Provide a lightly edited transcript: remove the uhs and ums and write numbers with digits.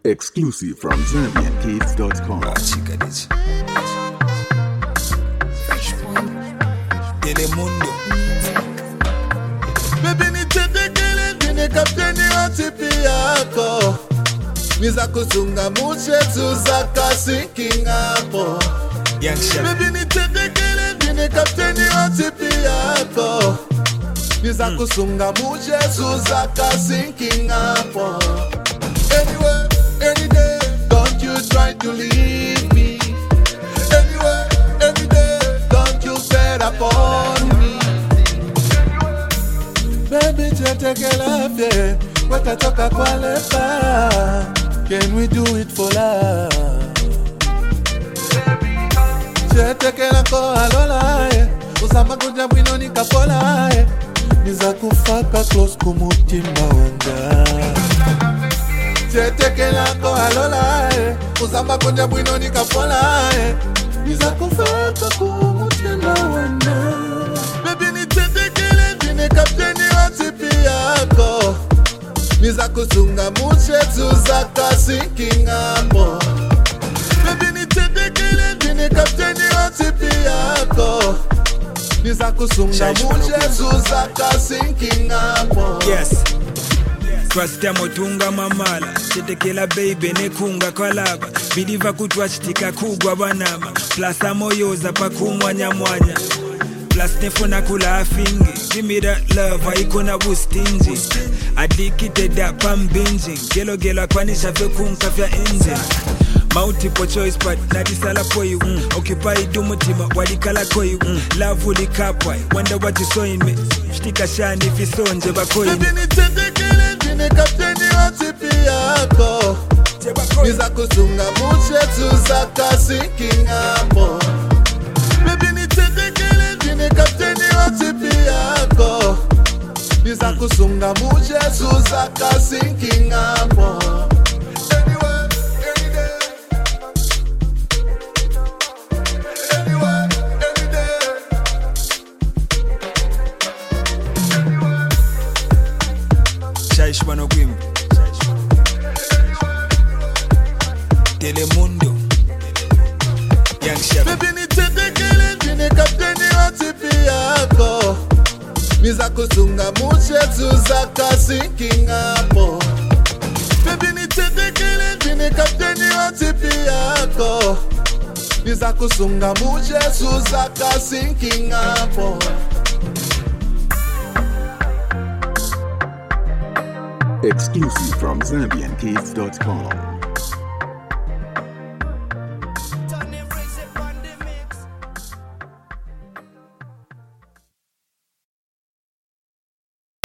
Exclusive from ZambianKids.com. Telemundo. Baby nichekele nine kapteni wa tipi yako. Niza kusunga muche tuzaka sinking hapo. Baby nichekele nine kapteni wa tipi yako. Niza kusunga muche tuzaka sinking hapo. Anyway, any day, don't you try to leave me. Anyway, any day, don't you set upon me. Baby, take love, yeah. Watatoka kwa lepa. Can we do it for love? Take lako alola, yeah. Usama kuja mwino nikapola, yeah. Niza kufaka close kumutima wanga. Take lako alola, yeah. Usama kuja mwino nikapola, yeah. Niza kufaka kumutima wanga. Baby, nichekele nine kapteni wa tipi yako. Niza kusunga muche tuzaka sinking hapo. Baby nichekele nine kapteni wa tipi yako. Niza kusunga muche tuzaka sinking hapo. Yes. Twasita motunga mamala chetekela baby nekunga kwalaba bidiva kutwachitika kugwa banama plus amoyoza pakumwa nyamwanya plus nefuna kula afingi give me that love haikona bustinji addicted up I'm binging gelo akwanisha vyo kunka vya engine multiple choice but nadisala for you occupy dumutima wadikala koyu love ulikapwa wonder what you saw in me shtika shani fisonje bakoyu baby nichekele nine kapteni wa tipi yako. Niza kusunga muche tuzaka sinking hapo. Baby nichekele nine kapteni wa tipi yako. Niza kusunga muche tuzaka sinking hapo. Anyway, any day. Anyway, any day. Shaish Banogwim Telemundo Young Chef. Baby nichekele nine kapteni wa tipi yako. Niza kusunga muche tuzaka sinking hapo. Baby nichekele nine kapteni wa tipi yako. Niza kusunga muche tuzaka sinking hapo. Exclusive from ZambianKids.com.